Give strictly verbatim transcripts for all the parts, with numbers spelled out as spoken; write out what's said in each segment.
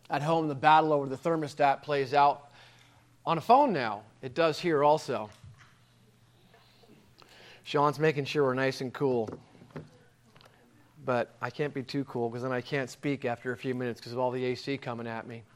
At home, the battle over the thermostat plays out on a phone now. It does here also. Sean's making sure we're nice and cool. But I can't be too cool because then I can't speak after a few minutes because of all the A C coming at me.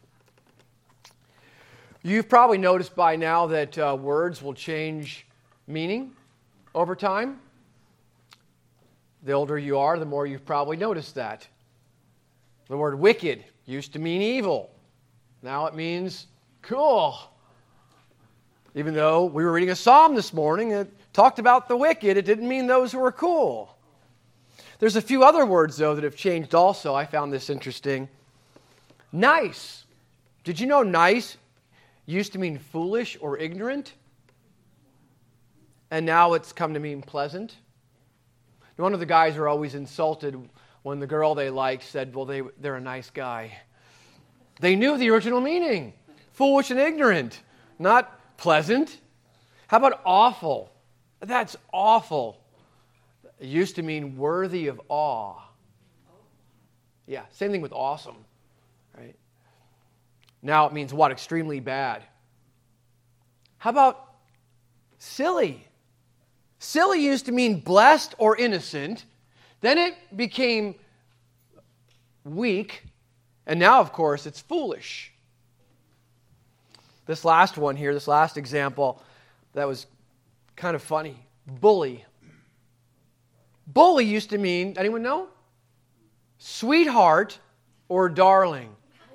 You've probably noticed by now that uh, words will change meaning over time. The older you are, the more you've probably noticed that. The word wicked used to mean evil. Now it means cool. Even though we were reading a psalm this morning that talked about the wicked, it didn't mean those who were cool. There's a few other words, though, that have changed also. I found this interesting. Nice. Did you know nice used to mean foolish or ignorant? And now it's come to mean pleasant. One of the guys are always insulted when the girl they liked said, well, they, they're a nice guy. They knew the original meaning. Foolish and ignorant, not pleasant. How about awful? That's awful. It used to mean worthy of awe. Yeah, same thing with awesome, right? Now it means what? Extremely bad. How about silly? Silly used to mean blessed or innocent. Then it became weak. And now, of course, it's foolish. This last one here, this last example, that was kind of funny. Bully. Bully used to mean, anyone know? Sweetheart or darling.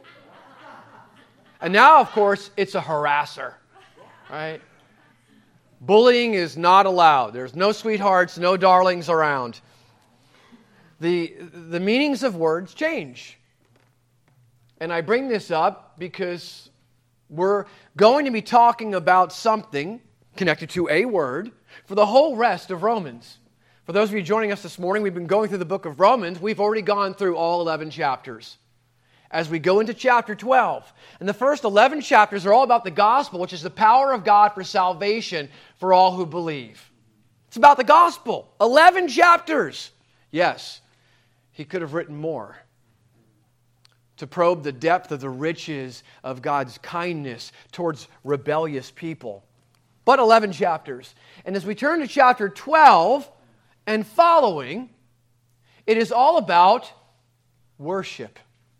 And now, of course, it's a harasser, right? Bullying is not allowed. There's no sweethearts, no darlings around. The, the meanings of words change. And I bring this up because we're going to be talking about something connected to a word for the whole rest of Romans. For those of you joining us this morning, we've been going through the book of Romans. We've already gone through all eleven chapters. As we go into chapter twelve, and the first eleven chapters are all about the gospel, which is the power of God for salvation for all who believe. It's about the gospel. eleven chapters. Yes, he could have written more to probe the depth of the riches of God's kindness towards rebellious people. But eleven chapters. And as we turn to chapter twelve and following, it is all about worship.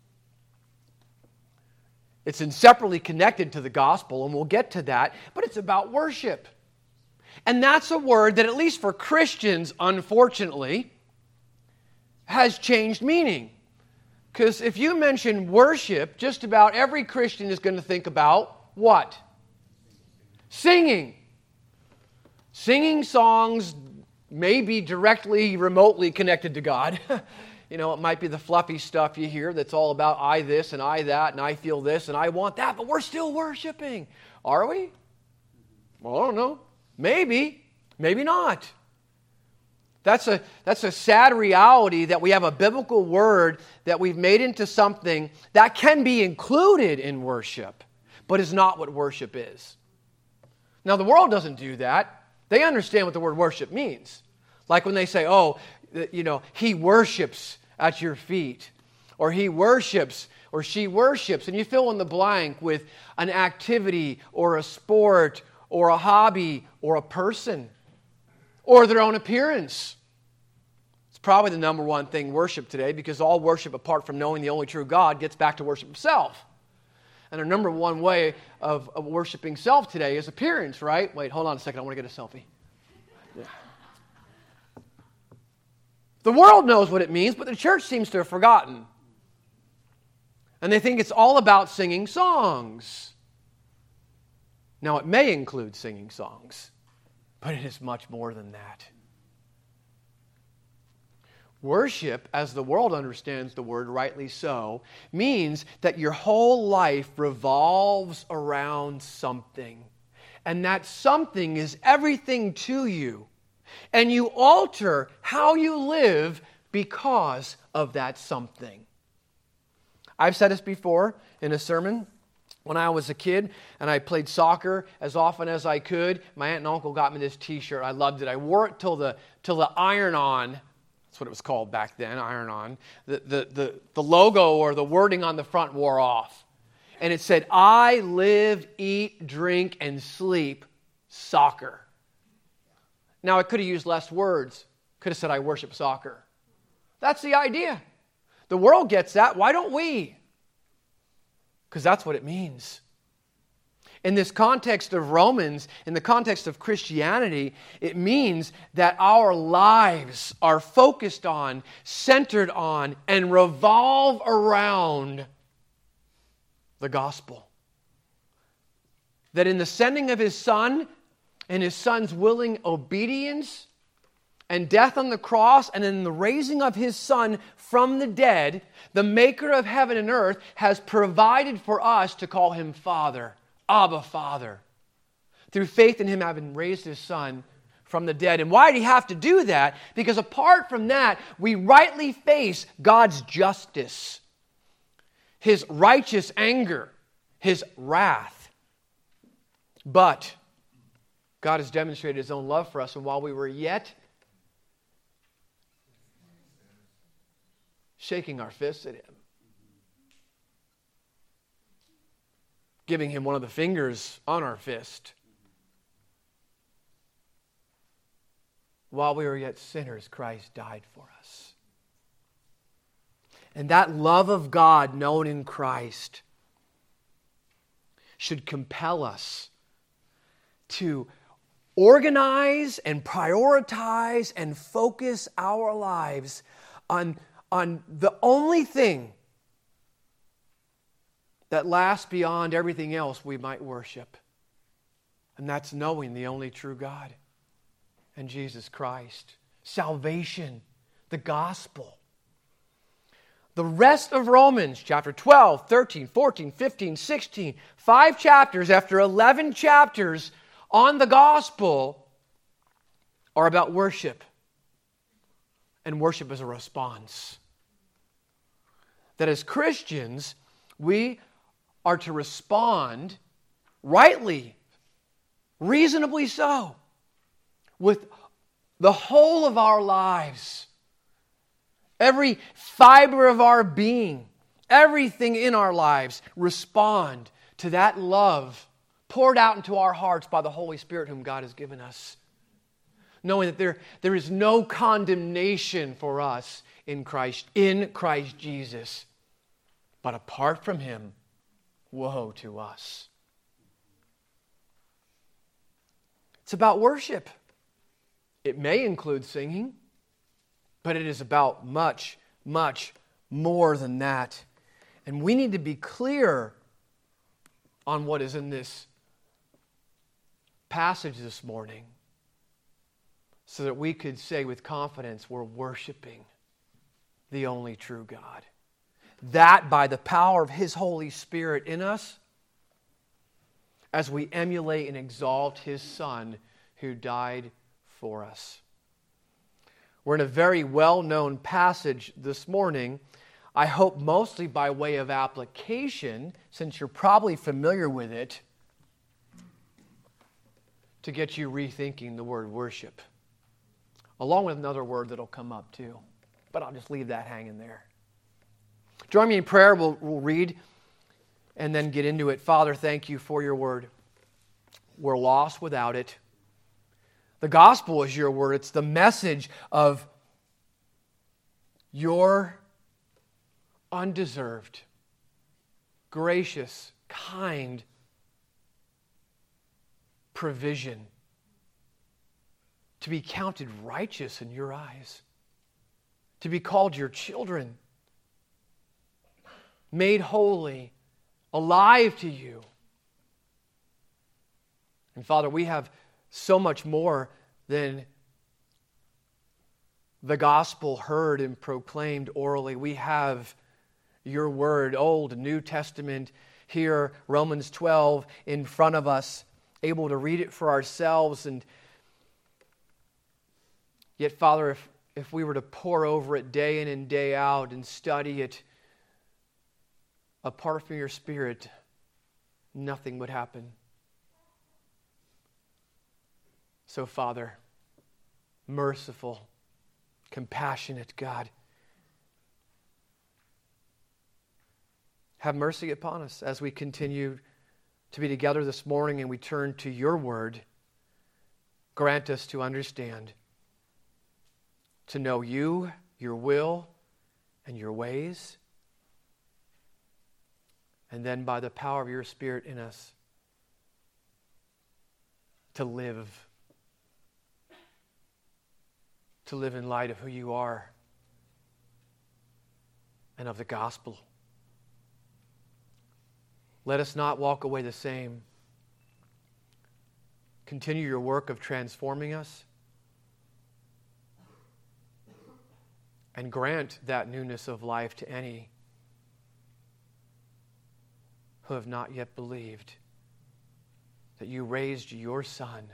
It's inseparably connected to the gospel, and we'll get to that, but it's about worship. And that's a word that, at least for Christians, unfortunately, has changed meaning. Because if you mention worship, just about every Christian is going to think about what? Singing. Singing songs may be directly, remotely connected to God. You know, it might be the fluffy stuff you hear that's all about I this and I that and I feel this and I want that, but we're still worshiping. Are we? Well, I don't know. Maybe. Maybe not. That's a, that's a sad reality that we have a biblical word that we've made into something that can be included in worship, but is not what worship is. Now, the world doesn't do that. They understand what the word worship means. Like when they say, oh, you know, he worships at your feet, or he worships, or she worships, and you fill in the blank with an activity, or a sport, or a hobby, or a person, or their own appearance. It's probably the number one thing worship today, because all worship, apart from knowing the only true God, gets back to worship himself. And our number one way of, of worshiping self today is appearance, right? Wait, hold on a second, I want to get a selfie. Yeah. The world knows what it means, but the church seems to have forgotten. And they think it's all about singing songs. Now, it may include singing songs, but it is much more than that. Worship, as the world understands the word, rightly so, means that your whole life revolves around something. And that something is everything to you. And you alter how you live because of that something. I've said this before in a sermon. When I was a kid and I played soccer as often as I could, my aunt and uncle got me this t-shirt. I loved it. I wore it till the till the iron-on That's what it was called back then, iron-on. The, the, the, the logo or the wording on the front wore off. And it said, I live, eat, drink, and sleep soccer. Now, it could have used less words. Could have said, I worship soccer. That's the idea. The world gets that. Why don't we? Because that's what it means. In this context of Romans, in the context of Christianity, it means that our lives are focused on, centered on, and revolve around the gospel. That in the sending of His Son and His Son's willing obedience and death on the cross and in the raising of His Son from the dead, the Maker of heaven and earth has provided for us to call Him Father. Abba, Father, through faith in Him having raised His Son from the dead. And why did He have to do that? Because apart from that, we rightly face God's justice, His righteous anger, His wrath. But God has demonstrated His own love for us, and while we were yet shaking our fists at Him, giving Him one of the fingers on our fist. While we were yet sinners, Christ died for us. And that love of God known in Christ should compel us to organize and prioritize and focus our lives on, on the only thing that lasts beyond everything else we might worship. And that's knowing the only true God and Jesus Christ. Salvation, the gospel. The rest of Romans, chapter twelve, thirteen, fourteen, fifteen, sixteen, five chapters after eleven chapters on the gospel are about worship. And worship is a response. That as Christians, we are to respond rightly, reasonably so, with the whole of our lives, every fiber of our being, everything in our lives, respond to that love poured out into our hearts by the Holy Spirit whom God has given us. Knowing that there, there is no condemnation for us in Christ, in Christ Jesus. But apart from Him, woe to us. It's about worship. It may include singing, but it is about much, much more than that. And we need to be clear on what is in this passage this morning so that we could say with confidence we're worshiping the only true God. That by the power of His Holy Spirit in us as we emulate and exalt His Son who died for us. We're in a very well-known passage this morning. I hope mostly by way of application, since you're probably familiar with it, to get you rethinking the word worship. Along with another word that'll come up too. But I'll just leave that hanging there. Join me in prayer. We'll, we'll read and then get into it. Father, thank You for Your word. We're lost without it. The gospel is Your word. It's the message of Your undeserved, gracious, kind provision to be counted righteous in Your eyes, to be called Your children, made holy, alive to You. And Father, we have so much more than the gospel heard and proclaimed orally. We have Your word, Old and New Testament, here, Romans twelve, in front of us, able to read it for ourselves. And yet, Father, if, if we were to pore over it day in and day out and study it, apart from Your Spirit, nothing would happen. So, Father, merciful, compassionate God. Have mercy upon us as we continue to be together this morning and we turn to your word. Grant us to understand, to know you, your will, and your ways. And then by the power of your Spirit in us, to live. To live in light of who you are and of the gospel. Let us not walk away the same. Continue your work of transforming us. And grant that newness of life to any who have not yet believed that you raised your Son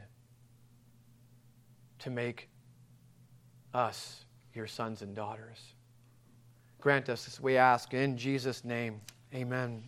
to make us your sons and daughters. Grant us this, we ask, in Jesus' name. Amen.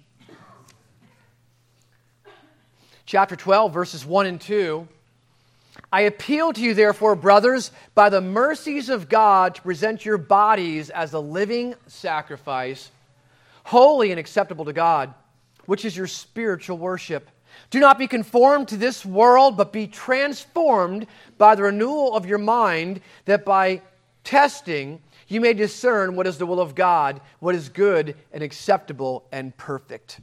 Chapter twelve, verses one and two. I appeal to you, therefore, brothers, by the mercies of God, to present your bodies as a living sacrifice, holy and acceptable to God, which is your spiritual worship. Do not be conformed to this world, but be transformed by the renewal of your mind, that by testing you may discern what is the will of God, what is good and acceptable and perfect.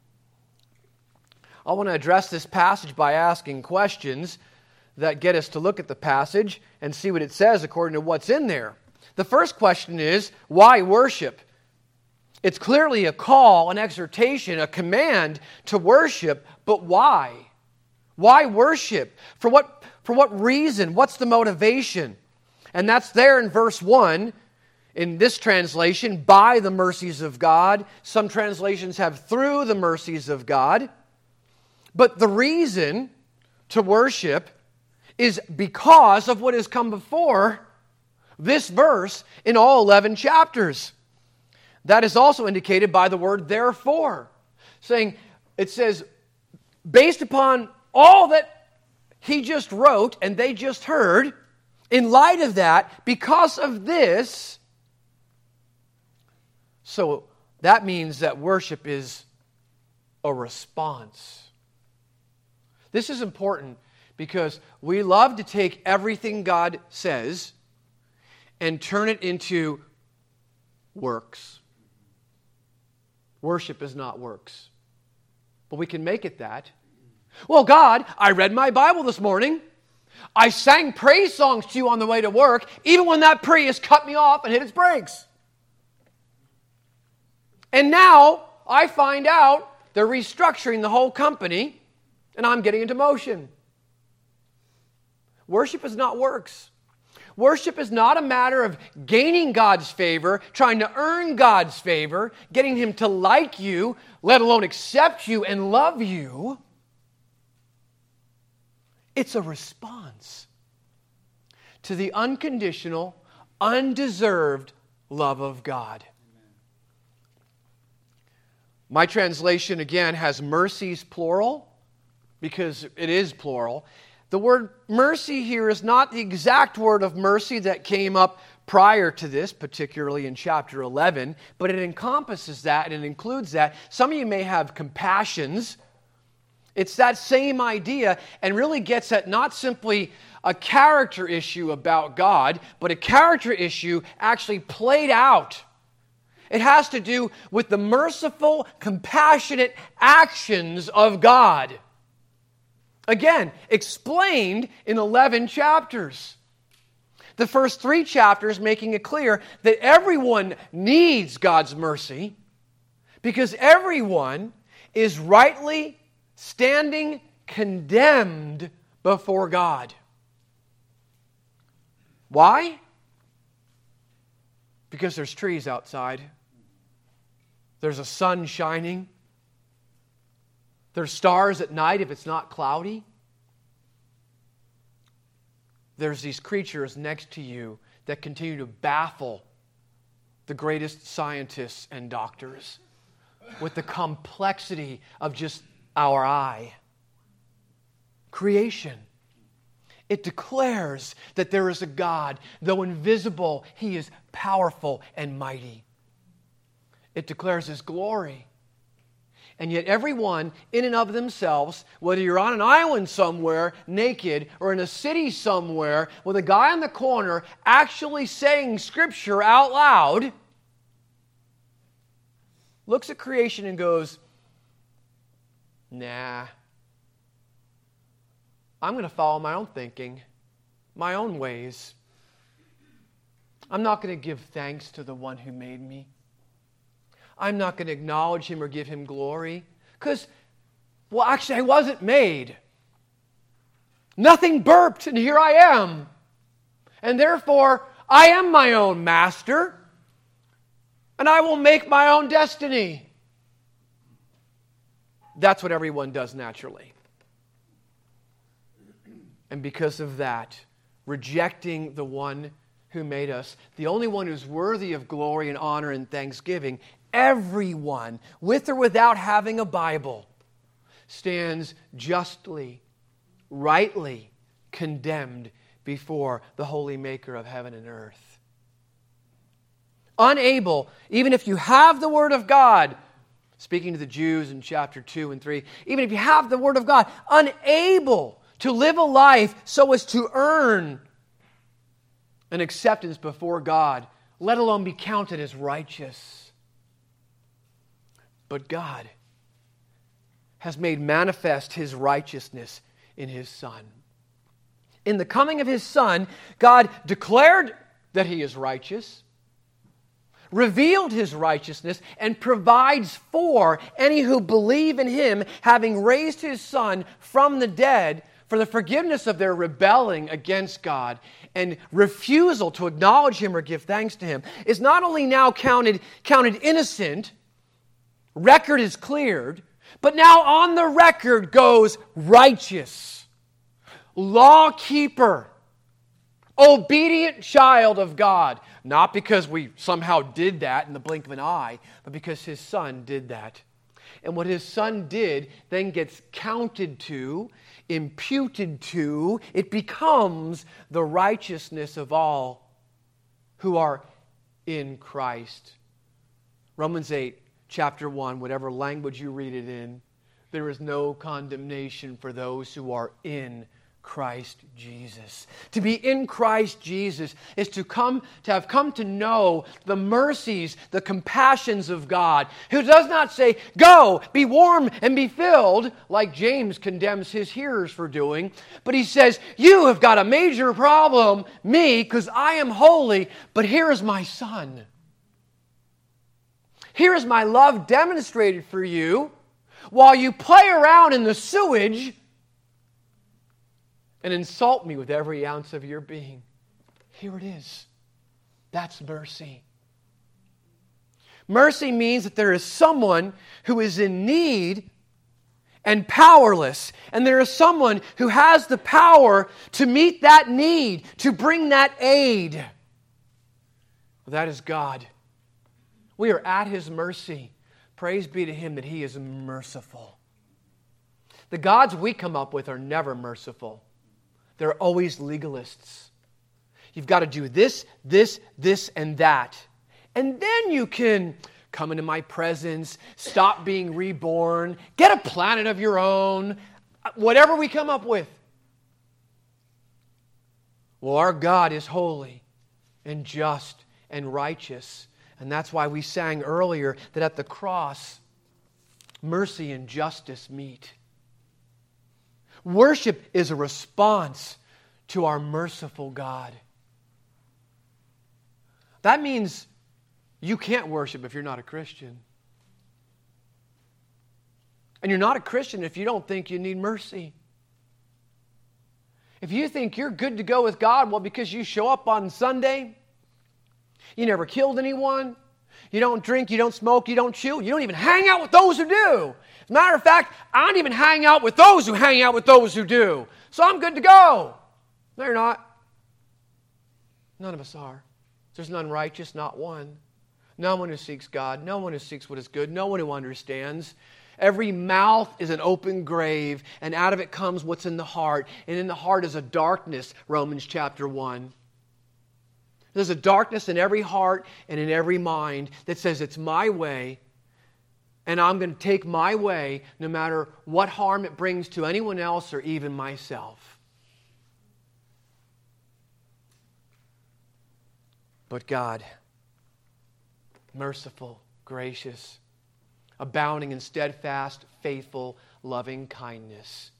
I want to address this passage by asking questions that get us to look at the passage and see what it says according to what's in there. The first question is, why worship? It's clearly a call, an exhortation, a command to worship, but why? Why worship? For what, for what reason? What's the motivation? And that's there in verse one. In this translation, by the mercies of God. Some translations have through the mercies of God. But the reason to worship is because of what has come before this verse in all eleven chapters. That is also indicated by the word therefore. Saying, it says, based upon all that he just wrote and they just heard, in light of that, because of this, so that means that worship is a response. This is important because we love to take everything God says and turn it into works. Worship is not works. But we can make it that. Well, God, I read my Bible this morning. I sang praise songs to you on the way to work, even when that Prius cut me off and hit its brakes. And now I find out they're restructuring the whole company and I'm getting into motion. Worship is not works. Worship is not a matter of gaining God's favor, trying to earn God's favor, getting Him to like you, let alone accept you and love you. It's a response to the unconditional, undeserved love of God. My translation, again, has mercies plural, because it is plural. The word mercy here is not the exact word of mercy that came up prior to this, particularly in chapter eleven, but it encompasses that and it includes that. Some of you may have compassions. It's that same idea and really gets at not simply a character issue about God, but a character issue actually played out. It has to do with the merciful, compassionate actions of God. Again, explained in eleven chapters. The first three chapters making it clear that everyone needs God's mercy because everyone is rightly standing condemned before God. Why? Because there's trees outside. There's a sun shining. There's stars at night if it's not cloudy. There's these creatures next to you that continue to baffle the greatest scientists and doctors with the complexity of just our eye. Creation. It declares that there is a God. Though invisible, He is powerful and mighty. It declares His glory. And yet everyone, in and of themselves, whether you're on an island somewhere, naked, or in a city somewhere, with a guy on the corner actually saying Scripture out loud, looks at creation and goes, nah, I'm going to follow my own thinking, my own ways. I'm not going to give thanks to the one who made me. I'm not going to acknowledge Him or give Him glory. Because, well, actually, I wasn't made. Nothing burped, and here I am. And therefore, I am my own master. And I will make my own destiny. That's what everyone does naturally. And because of that, rejecting the one who made us, the only one who's worthy of glory and honor and thanksgiving, everyone, with or without having a Bible, stands justly, rightly condemned before the holy Maker of heaven and earth. Unable, even if you have the Word of God, speaking to the Jews in chapter two and three, even if you have the Word of God, unable to live a life so as to earn an acceptance before God, let alone be counted as righteous. But God has made manifest His righteousness in His Son. In the coming of His Son, God declared that He is righteous, revealed His righteousness, and provides for any who believe in Him, having raised His Son from the dead for the forgiveness of their rebelling against God and refusal to acknowledge Him or give thanks to Him, is not only now counted, counted innocent, record is cleared, but now on the record goes righteous, law keeper, obedient child of God. Not because we somehow did that in the blink of an eye, but because His Son did that. And what His Son did then gets counted to, imputed to, it becomes the righteousness of all who are in Christ. Romans eight, chapter one, whatever language you read it in, there is no condemnation for those who are in Christ Jesus. To be in Christ Jesus is to come to have come to know the mercies, the compassions of God, who does not say, go, be warm and be filled, like James condemns his hearers for doing, but he says, you have got a major problem, me, because I am holy, but here is my Son. Here is my love demonstrated for you while you play around in the sewage and insult me with every ounce of your being. Here it is. That's mercy. Mercy means that there is someone who is in need and powerless, and there is someone who has the power to meet that need, to bring that aid. Well, that is God. We are at His mercy. Praise be to Him that He is merciful. The gods we come up with are never merciful. They're always legalists. You've got to do this, this, this, and that. And then you can come into my presence, stop being reborn, get a planet of your own, whatever we come up with. Well, our God is holy and just and righteous. And that's why we sang earlier that at the cross, mercy and justice meet. Worship is a response to our merciful God. That means you can't worship if you're not a Christian. And you're not a Christian if you don't think you need mercy. If you think you're good to go with God, well, because you show up on Sunday, you never killed anyone, you don't drink, you don't smoke, you don't chew, you don't even hang out with those who do. As a matter of fact, I don't even hang out with those who hang out with those who do. So I'm good to go. No, you're not. None of us are. There's none righteous, not one. No one who seeks God. No one who seeks what is good. No one who understands. Every mouth is an open grave, and out of it comes what's in the heart. And in the heart is a darkness, Romans chapter one. There's a darkness in every heart and in every mind that says it's my way, and I'm going to take my way no matter what harm it brings to anyone else or even myself. But God, merciful, gracious, abounding in steadfast, faithful, loving kindness,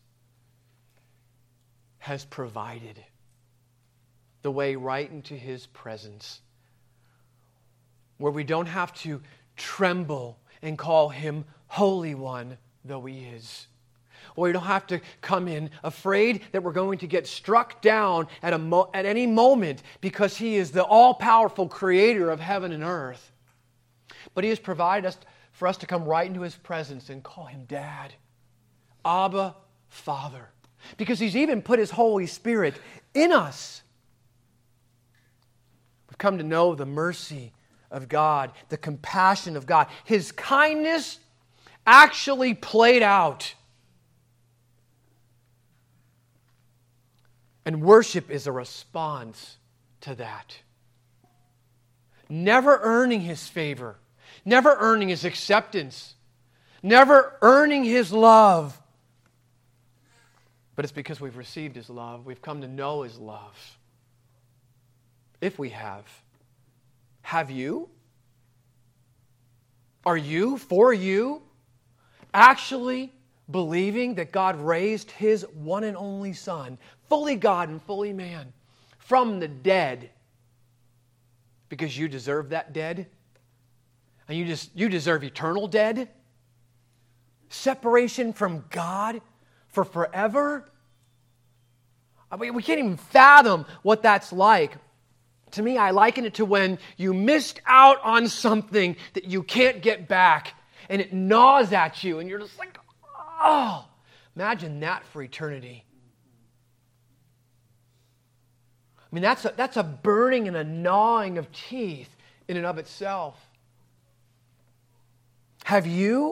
has provided the way right into His presence, where we don't have to tremble and call Him Holy One, though He is. Or we don't have to come in afraid that we're going to get struck down at, a mo- at any moment because He is the all-powerful Creator of heaven and earth. But He has provided us for us to come right into His presence and call Him Dad, Abba, Father. Because He's even put His Holy Spirit in us. We've come to know the mercy of God, the compassion of God. His kindness actually played out. And worship is a response to that. Never earning His favor, never earning His acceptance, never earning His love. But it's because we've received His love. We've come to know His love. If we have. Have you? Are you, for you, actually believing that God raised His one and only Son, fully God and fully man, from the dead because you deserve that dead? And you just you deserve eternal dead? Separation from God for forever? I mean, we can't even fathom what that's like. To me, I liken it to when you missed out on something that you can't get back, and it gnaws at you, and you're just like, oh, imagine that for eternity. I mean, that's a, that's a burning and a gnawing of teeth in and of itself. Have you?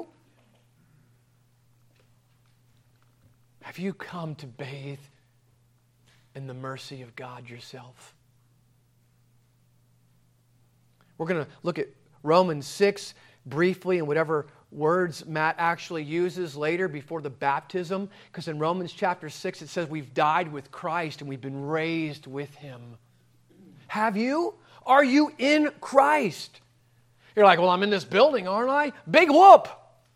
Have you come to bathe in the mercy of God yourself? We're going to look at Romans six briefly and whatever words Matt actually uses later before the baptism. Because in Romans chapter six it says we've died with Christ and we've been raised with Him. Have you? Are you in Christ? You're like, well, I'm in this building, aren't I? Big whoop!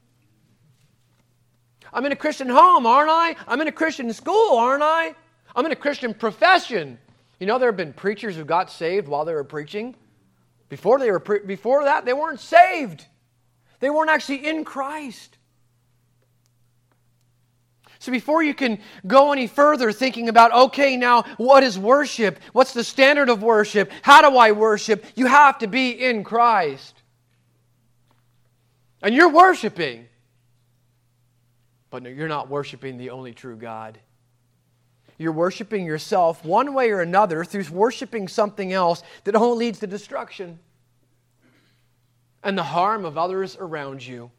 I'm in a Christian home, aren't I? I'm in a Christian school, aren't I? I'm in a Christian profession. You know, there have been preachers who got saved while they were preaching. Before they were pre- before that, they weren't saved. They weren't actually in Christ. So before you can go any further thinking about, okay, now what is worship? What's the standard of worship? How do I worship? You have to be in Christ. And you're worshiping. But no, you're not worshiping the only true God. You're worshiping yourself one way or another through worshiping something else that only leads to destruction and the harm of others around you.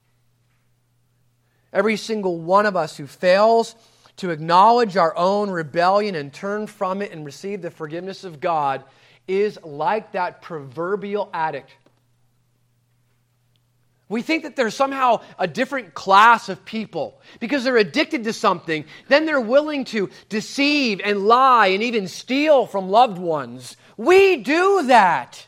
Every single one of us who fails to acknowledge our own rebellion and turn from it and receive the forgiveness of God is like that proverbial addict. We think that there's somehow a different class of people because they're addicted to something. Then they're willing to deceive and lie and even steal from loved ones. We do that.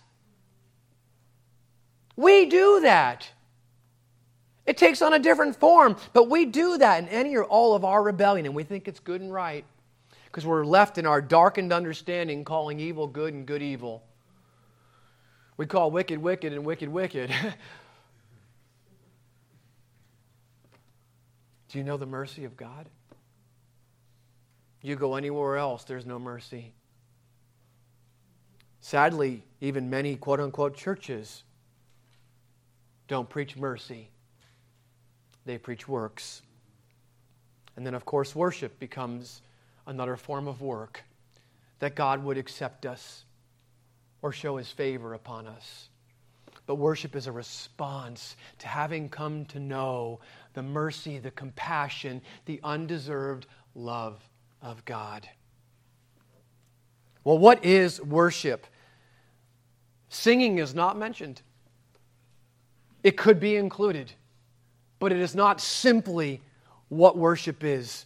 We do that. It takes on a different form, but we do that in any or all of our rebellion, and we think it's good and right because we're left in our darkened understanding calling evil good and good evil. We call wicked wicked and wicked wicked. Do you know the mercy of God? You go anywhere else, there's no mercy. Sadly, even many quote-unquote churches don't preach mercy. They preach works. And then, of course, worship becomes another form of work, that God would accept us or show His favor upon us. But worship is a response to having come to know the mercy, the compassion, the undeserved love of God. Well, what is worship? Singing is not mentioned. It could be included, but it is not simply what worship is.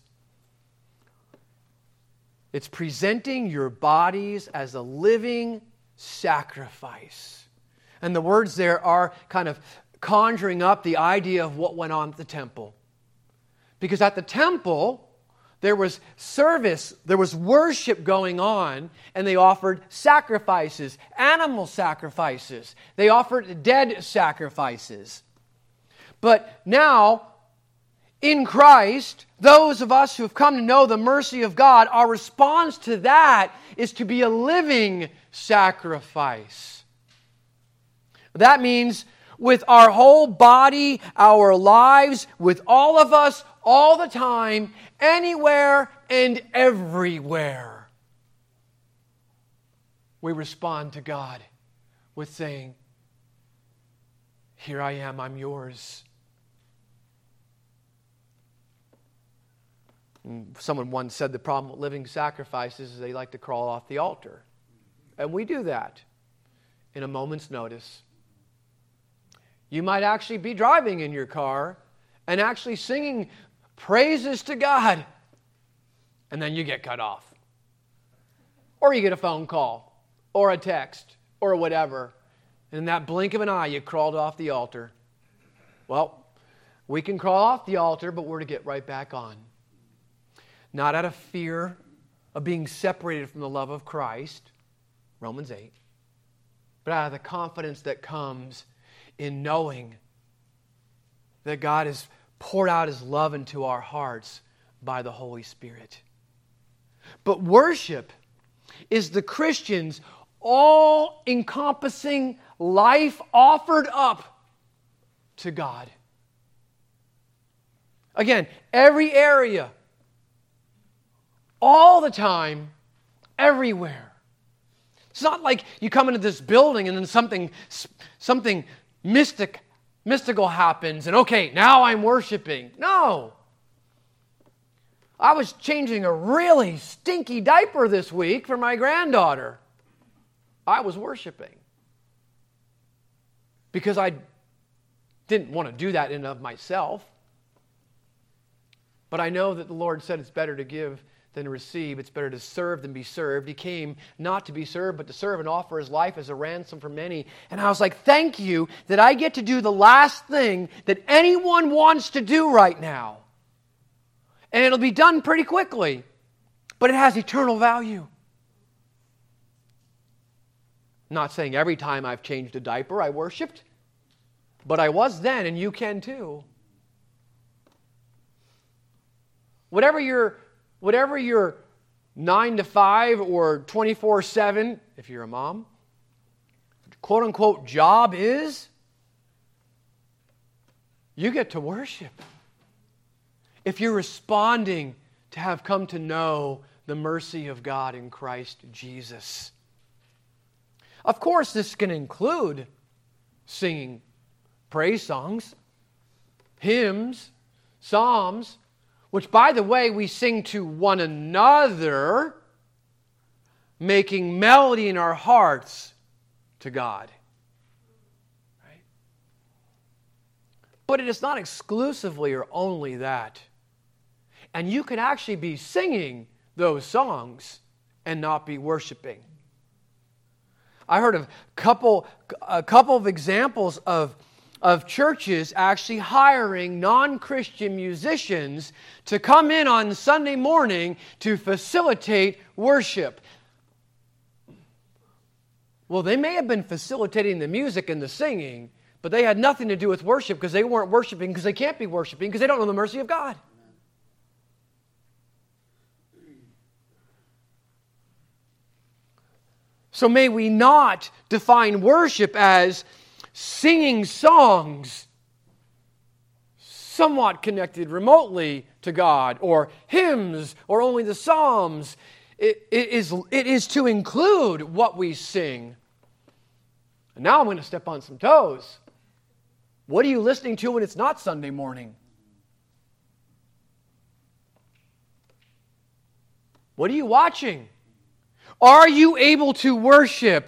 It's presenting your bodies as a living sacrifice. And the words there are kind of conjuring up the idea of what went on at the temple. Because at the temple, there was service, there was worship going on, and they offered sacrifices, animal sacrifices. They offered dead sacrifices. But now, in Christ, those of us who have come to know the mercy of God, our response to that is to be a living sacrifice. That means with our whole body, our lives, with all of us, all the time, anywhere and everywhere. We respond to God with saying, "Here I am, I'm yours." And someone once said the problem with living sacrifices is they like to crawl off the altar. And we do that in a moment's notice. You might actually be driving in your car and actually singing praises to God, and then you get cut off. Or you get a phone call, or a text, or whatever. And in that blink of an eye, you crawled off the altar. Well, we can crawl off the altar, but we're to get right back on. Not out of fear of being separated from the love of Christ, Romans eight, but out of the confidence that comes in knowing that God has poured out His love into our hearts by the Holy Spirit. But worship is the Christian's all-encompassing life offered up to God. Again, every area, all the time, everywhere. It's not like you come into this building and then something, something mystic, mystical happens and okay, now I'm worshiping. No. I was changing a really stinky diaper this week for my granddaughter. I was worshiping. Because I didn't want to do that in and of myself. But I know that the Lord said it's better to give than to receive. It's better to serve than be served. He came not to be served, but to serve and offer His life as a ransom for many. And I was like, thank you that I get to do the last thing that anyone wants to do right now. And it'll be done pretty quickly, but it has eternal value. I'm not saying every time I've changed a diaper I worshiped, but I was then, and you can too. Whatever your Whatever your nine to five or twenty-four seven, if you're a mom, quote-unquote job is, you get to worship. If you're responding to have come to know the mercy of God in Christ Jesus. Of course, this can include singing praise songs, hymns, psalms, which, by the way, we sing to one another, making melody in our hearts to God. Right? But it is not exclusively or only that. And you can actually be singing those songs and not be worshiping. I heard of a couple, a couple of examples of of churches actually hiring non-Christian musicians to come in on Sunday morning to facilitate worship. Well, they may have been facilitating the music and the singing, but they had nothing to do with worship because they weren't worshiping because they can't be worshiping because they don't know the mercy of God. So may we not define worship as singing songs somewhat connected remotely to God, or hymns, or only the Psalms. It, it, is, it is to include what we sing. And now I'm going to step on some toes. What are you listening to when it's not Sunday morning? What are you watching? Are you able to worship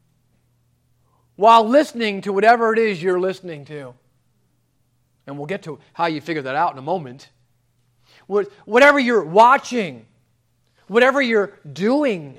while listening to whatever it is you're listening to? And we'll get to how you figure that out in a moment. Whatever you're watching, whatever you're doing.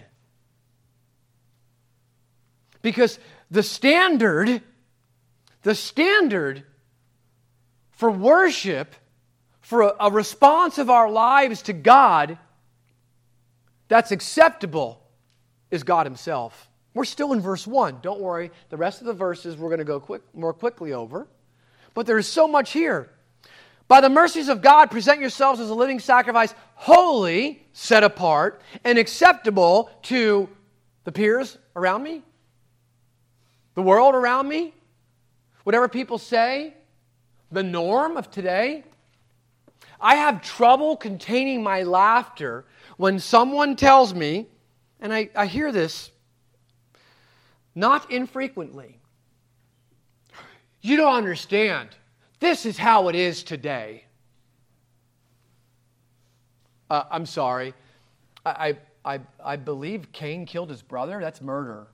Because the standard, the standard for worship, for a, a response of our lives to God that's acceptable is God Himself. We're still in verse one. Don't worry. The rest of the verses we're going to go quick, more quickly over. But there is so much here. By the mercies of God, present yourselves as a living sacrifice, holy, set apart, and acceptable to the peers around me, the world around me, whatever people say, the norm of today. I have trouble containing my laughter when someone tells me, and I, I hear this not infrequently, you don't understand. This is how it is today. Uh, I'm sorry. I, I, I believe Cain killed his brother. That's murder.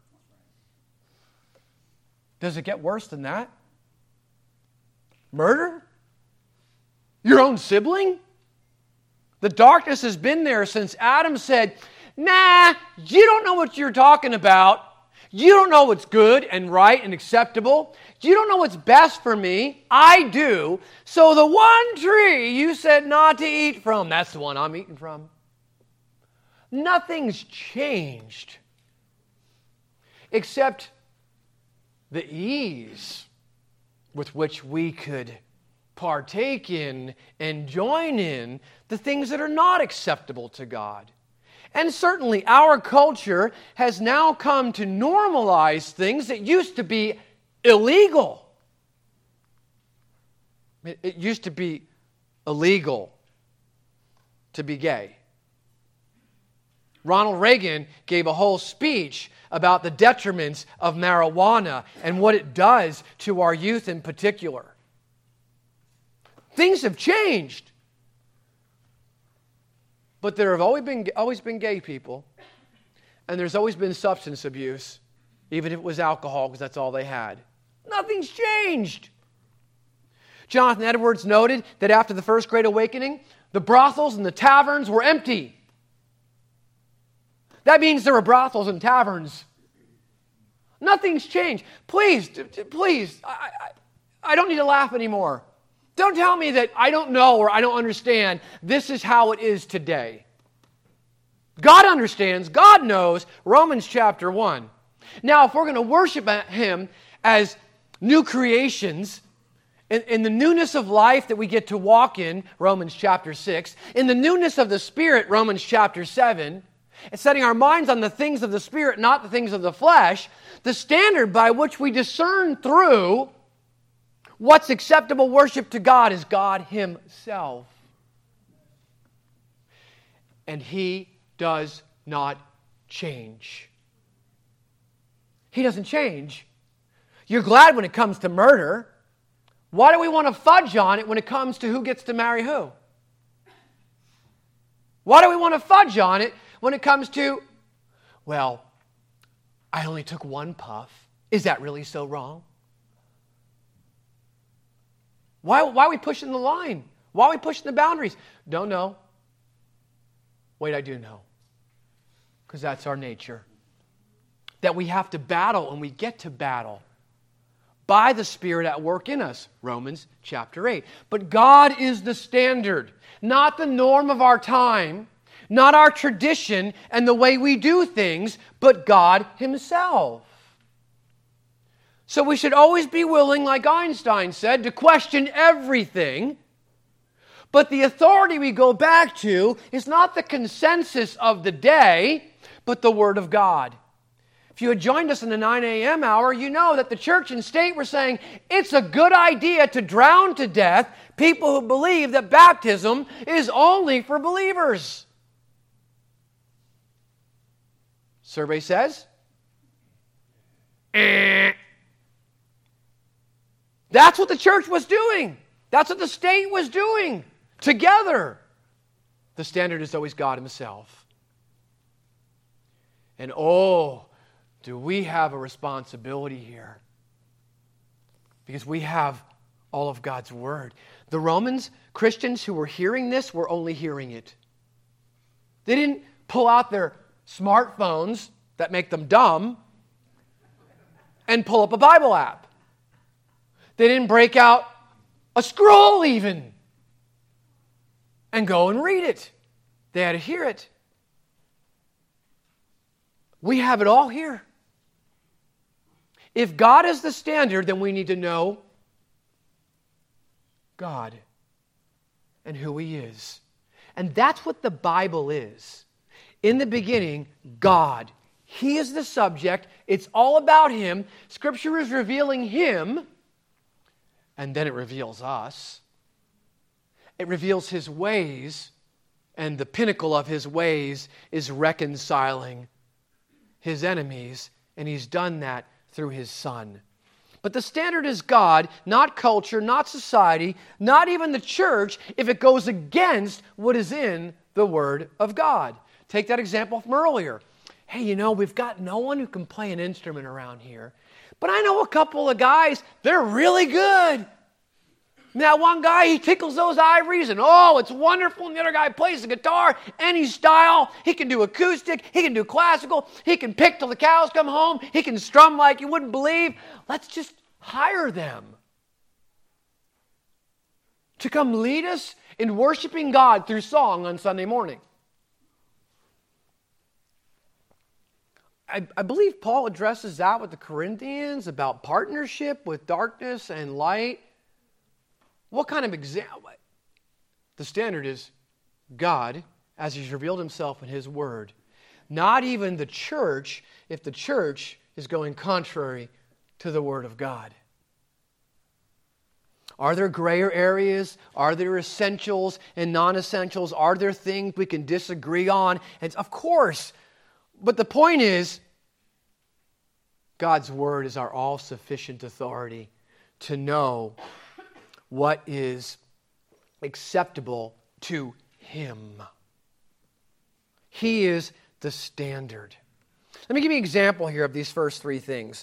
Does it get worse than that? Murder? Your own sibling? The darkness has been there since Adam said, nah, you don't know what you're talking about. You don't know what's good and right and acceptable. You don't know what's best for me. I do. So the one tree you said not to eat from, that's the one I'm eating from. Nothing's changed except the ease with which we could partake in and join in the things that are not acceptable to God. And certainly our culture has now come to normalize things that used to be illegal. It, it used to be illegal to be gay. Ronald Reagan gave a whole speech about the detriments of marijuana and what it does to our youth in particular. Things have changed. But there have always been, always been gay people, and there's always been substance abuse, even if it was alcohol, because that's all they had. Nothing's changed. Jonathan Edwards noted that after the First Great Awakening, the brothels and the taverns were empty. That means there were brothels and taverns. Nothing's changed. Please, please, I, I, I don't need to laugh anymore. Don't tell me that I don't know or I don't understand. This is how it is today. God understands. God knows. Romans chapter one. Now, if we're going to worship Him as new creations, in, in the newness of life that we get to walk in, Romans chapter six, in the newness of the Spirit, Romans chapter seven, and setting our minds on the things of the Spirit, not the things of the flesh, the standard by which we discern through what's acceptable worship to God is God Himself. And He does not change. He doesn't change. You're glad when it comes to murder. Why do we want to fudge on it when it comes to who gets to marry who? Why do we want to fudge on it when it comes to, well, I only took one puff. Is that really so wrong? Why, why are we pushing the line? Why are we pushing the boundaries? Don't know. Wait, I do know. Because that's our nature. That we have to battle, and we get to battle by the Spirit at work in us. Romans chapter eight. But God is the standard, not the norm of our time, not our tradition and the way we do things, but God Himself. So we should always be willing, like Einstein said, to question everything. But the authority we go back to is not the consensus of the day, but the Word of God. If you had joined us in the nine a.m. hour, you know that the church and state were saying it's a good idea to drown to death people who believe that baptism is only for believers. Survey says, eh. That's what the church was doing. That's what the state was doing together. The standard is always God himself. And oh, do we have a responsibility here? Because we have all of God's word. The Romans, Christians who were hearing this, were only hearing it. They didn't pull out their smartphones that make them dumb and pull up a Bible app. They didn't break out a scroll even and go and read it. They had to hear it. We have it all here. If God is the standard, then we need to know God and who He is. And that's what the Bible is. In the beginning, God. He is the subject. It's all about Him. Scripture is revealing Him, and then it reveals us. It reveals His ways, and the pinnacle of His ways is reconciling His enemies, and He's done that through His Son. But the standard is God, not culture, not society, not even the church, if it goes against what is in the Word of God. Take that example from earlier. Hey, you know, we've got no one who can play an instrument around here, but I know a couple of guys, they're really good. That one guy, he tickles those ivories, and oh, it's wonderful. And the other guy plays the guitar, any style. He can do acoustic, he can do classical, he can pick till the cows come home, he can strum like you wouldn't believe. Let's just hire them to come lead us in worshiping God through song on Sunday morning. I, I believe Paul addresses that with the Corinthians about partnership with darkness and light. What kind of example? The standard is God as He's revealed Himself in His Word. Not even the church if the church is going contrary to the Word of God. Are there grayer areas? Are there essentials and non-essentials? Are there things we can disagree on? And of course. But the point is, God's Word is our all-sufficient authority to know what is acceptable to Him. He is the standard. Let me give you an example here of these first three things.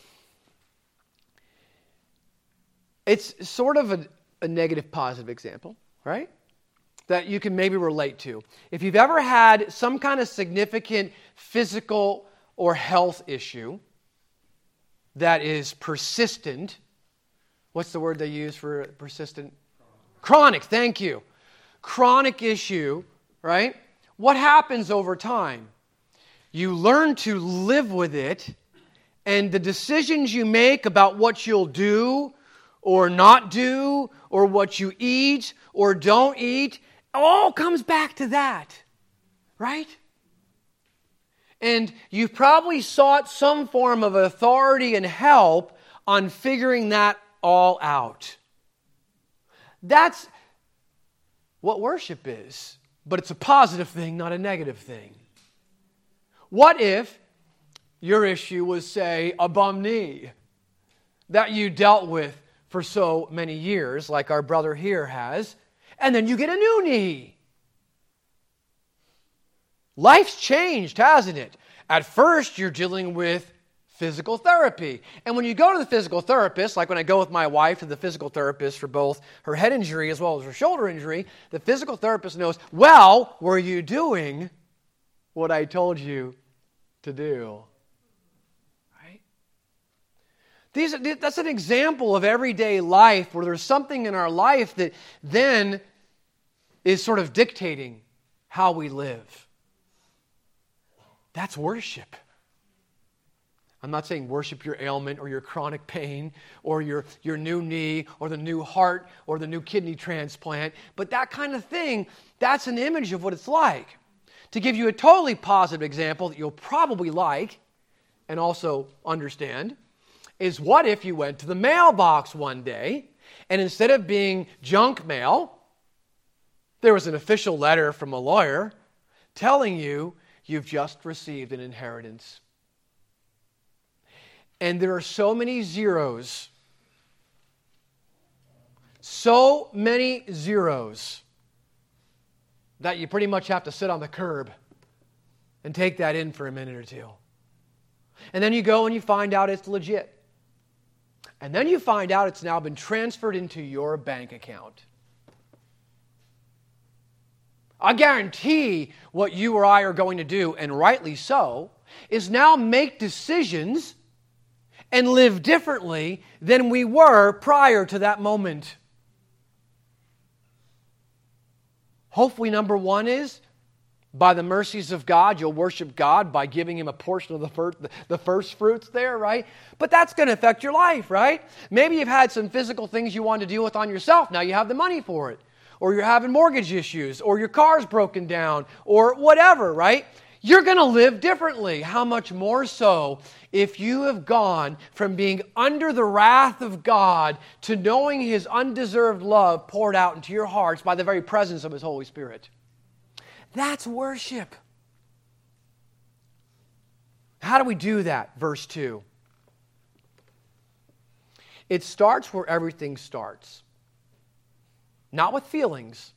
It's sort of a, a negative positive example, right? That you can maybe relate to. If you've ever had some kind of significant physical or health issue that is persistent. What's the word they use for persistent? Chronic, thank you. Chronic issue, right? What happens over time? You learn to live with it, and the decisions you make about what you'll do or not do, or what you eat or don't eat, all comes back to that, right? And you've probably sought some form of authority and help on figuring that all out. That's what worship is, but it's a positive thing, not a negative thing. What if your issue was, say, a bum knee that you dealt with for so many years, like our brother here has, and then you get a new knee? Life's changed, hasn't it? At first, you're dealing with physical therapy. And when you go to the physical therapist, like when I go with my wife to the physical therapist for both her head injury as well as her shoulder injury, the physical therapist knows, well, were you doing what I told you to do? Right? These, that's an example of everyday life where there's something in our life that then is sort of dictating how we live. That's worship. I'm not saying worship your ailment or your chronic pain or your, your new knee or the new heart or the new kidney transplant, but that kind of thing, that's an image of what it's like. To give you a totally positive example that you'll probably like and also understand is what if you went to the mailbox one day and instead of being junk mail, there was an official letter from a lawyer telling you you've just received an inheritance. And there are so many zeros so many zeros that you pretty much have to sit on the curb and take that in for a minute or two. And then you go and you find out it's legit. And then you find out it's now been transferred into your bank account. I guarantee what you or I are going to do, and rightly so, is now make decisions and live differently than we were prior to that moment. Hopefully, number one is, by the mercies of God, you'll worship God by giving Him a portion of the first, the first fruits there, right? But that's going to affect your life, right? Maybe you've had some physical things you want to deal with on yourself. Now you have the money for it. Or you're having mortgage issues, or your car's broken down, or whatever, right? You're going to live differently. How much more so if you have gone from being under the wrath of God to knowing His undeserved love poured out into your hearts by the very presence of His Holy Spirit. That's worship. How do we do that? Verse two. It starts where everything starts. Not with feelings,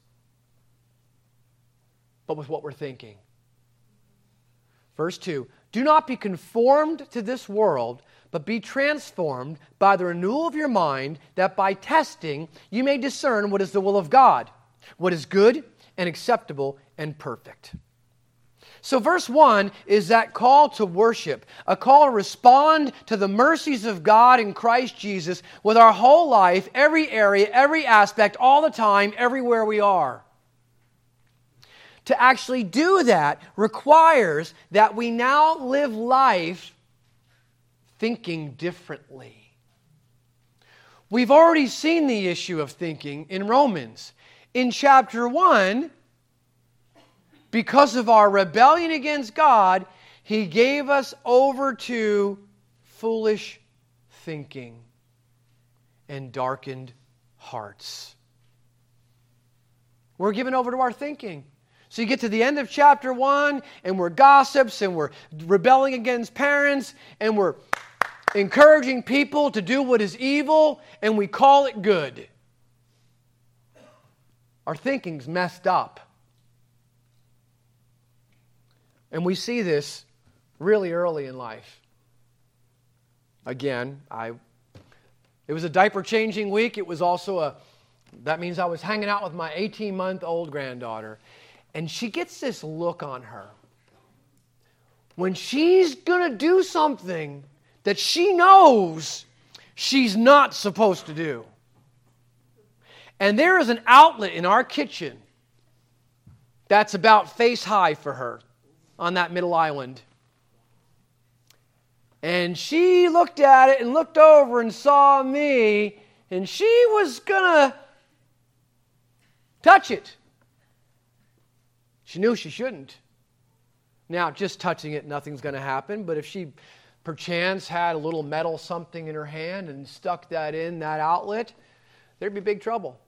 but with what we're thinking. Verse two, do not be conformed to this world, but be transformed by the renewal of your mind, that by testing you may discern what is the will of God, what is good and acceptable and perfect. So verse one is that call to worship, a call to respond to the mercies of God in Christ Jesus with our whole life, every area, every aspect, all the time, everywhere we are. To actually do that requires that we now live life thinking differently. We've already seen the issue of thinking in Romans. In chapter one, because of our rebellion against God, He gave us over to foolish thinking and darkened hearts. We're given over to our thinking. So you get to the end of chapter one, and we're gossips, and we're rebelling against parents, and we're encouraging people to do what is evil, and we call it good. Our thinking's messed up. And we see this really early in life. Again, I it was a diaper changing week. It was also a, that means I was hanging out with my eighteen-month-old granddaughter. And she gets this look on her. When she's going to do something that she knows she's not supposed to do. And there is an outlet in our kitchen that's about face high for her on that middle island. And she looked at it and looked over and saw me, and she was going to touch it. She knew she shouldn't. Now, just touching it, nothing's going to happen, but if she perchance had a little metal something in her hand and stuck that in that outlet, there'd be big trouble.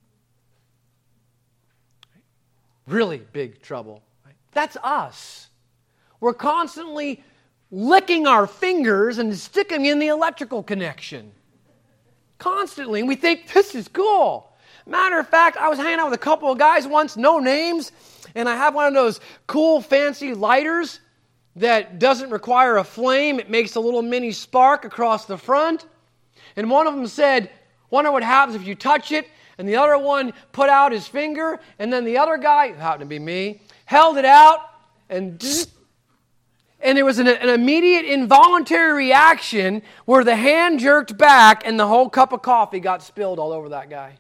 Really big trouble. That's us. We're constantly licking our fingers and sticking in the electrical connection. Constantly. And we think, this is cool. Matter of fact, I was hanging out with a couple of guys once, no names, and I have one of those cool, fancy lighters that doesn't require a flame. It makes a little mini spark across the front. And one of them said, wonder what happens if you touch it. And the other one put out his finger, and then the other guy, who happened to be me, held it out, and and there was an, an immediate involuntary reaction where the hand jerked back and the whole cup of coffee got spilled all over that guy.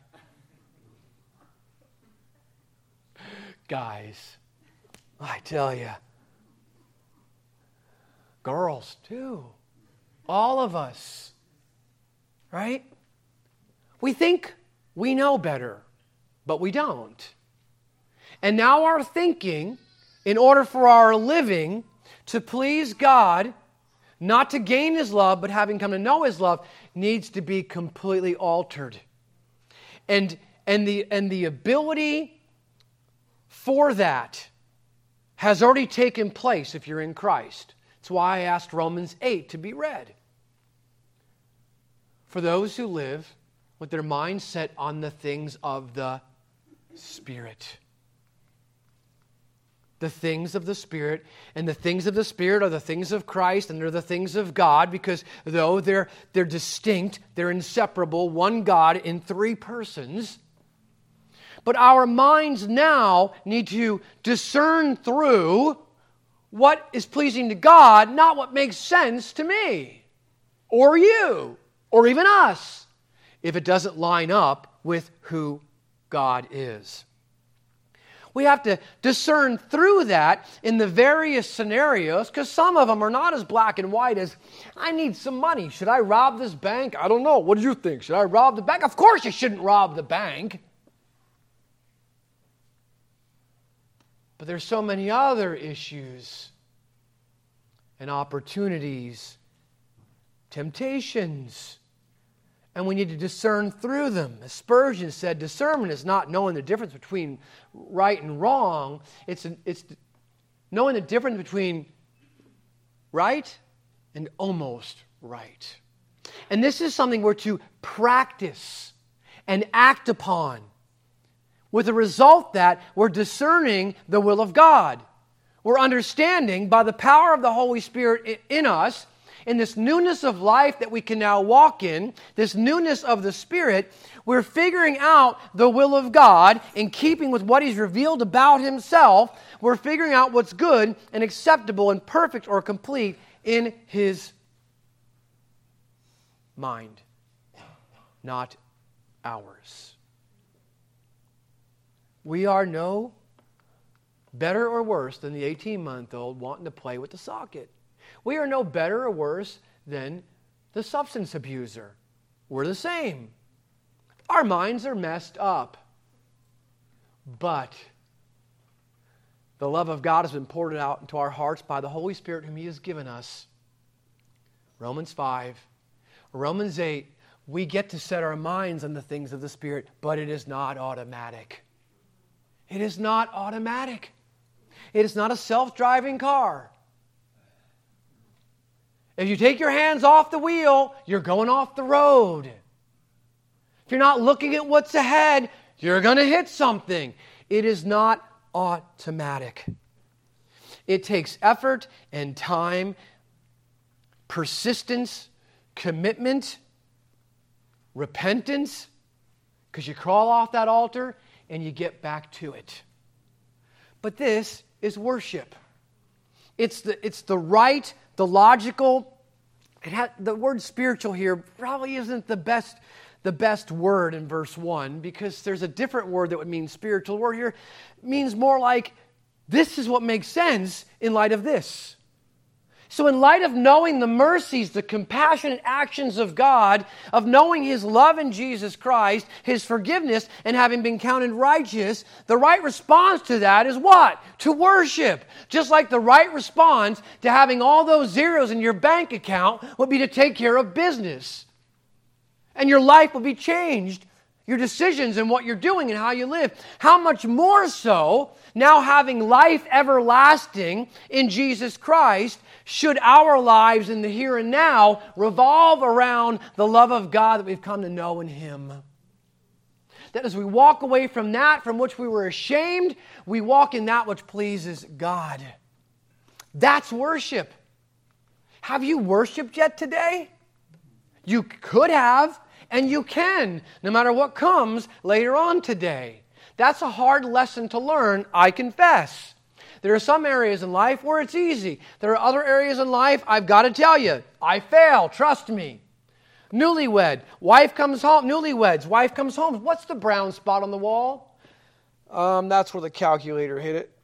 Guys, I tell you, girls too, all of us, right? We think we know better, but we don't. And now our thinking, in order for our living to please God, not to gain His love, but having come to know His love, needs to be completely altered. And, and, the, and the ability for that has already taken place if you're in Christ. That's why I asked Romans eight to be read. For those who live with their mind set on the things of the Spirit. The things of the Spirit, and the things of the Spirit are the things of Christ, and they're the things of God, because though they're, they're distinct, they're inseparable, one God in three persons. But our minds now need to discern through what is pleasing to God, not what makes sense to me, or you, or even us, if it doesn't line up with who God is. We have to discern through that in the various scenarios, because some of them are not as black and white as, I need some money. Should I rob this bank? I don't know. What do you think? Should I rob the bank? Of course you shouldn't rob the bank. But there's so many other issues and opportunities, temptations, and we need to discern through them. As Spurgeon said, discernment is not knowing the difference between right and wrong. It's, it's knowing the difference between right and almost right. And this is something we're to practice and act upon, with the result that we're discerning the will of God. We're understanding by the power of the Holy Spirit in us, in this newness of life that we can now walk in, this newness of the Spirit, we're figuring out the will of God in keeping with what He's revealed about Himself. We're figuring out what's good and acceptable and perfect or complete in His mind, not ours. We are no better or worse than the eighteen-month-old wanting to play with the socket. We are no better or worse than the substance abuser. We're the same. Our minds are messed up. But the love of God has been poured out into our hearts by the Holy Spirit whom He has given us. Romans five. Romans eight. We get to set our minds on the things of the Spirit, but it is not automatic. It is not automatic. It is not a self-driving car. If you take your hands off the wheel, you're going off the road. If you're not looking at what's ahead, you're going to hit something. It is not automatic. It takes effort and time, persistence, commitment, repentance, because you crawl off that altar and you get back to it. But this is worship. It's the, it's the right, the logical. It had, the word spiritual here probably isn't the best, the best word in verse one, because there's a different word that would mean spiritual. The word here means more like, this is what makes sense in light of this. So in light of knowing the mercies, the compassionate actions of God, of knowing His love in Jesus Christ, His forgiveness, and having been counted righteous, the right response to that is what? To worship. Just like the right response to having all those zeros in your bank account would be to take care of business. And your life will be changed. Your decisions and what you're doing and how you live. How much more so, now having life everlasting in Jesus Christ, should our lives in the here and now revolve around the love of God that we've come to know in Him. That as we walk away from that from which we were ashamed, we walk in that which pleases God. That's worship. Have you worshiped yet today? You could have. And you can, no matter what comes later on today. That's a hard lesson to learn, I confess. There are some areas in life where it's easy. There are other areas in life, I've got to tell you, I fail, trust me. Newlywed, wife comes home, newlyweds, wife comes home. What's the brown spot on the wall? Um, that's where the calculator hit it.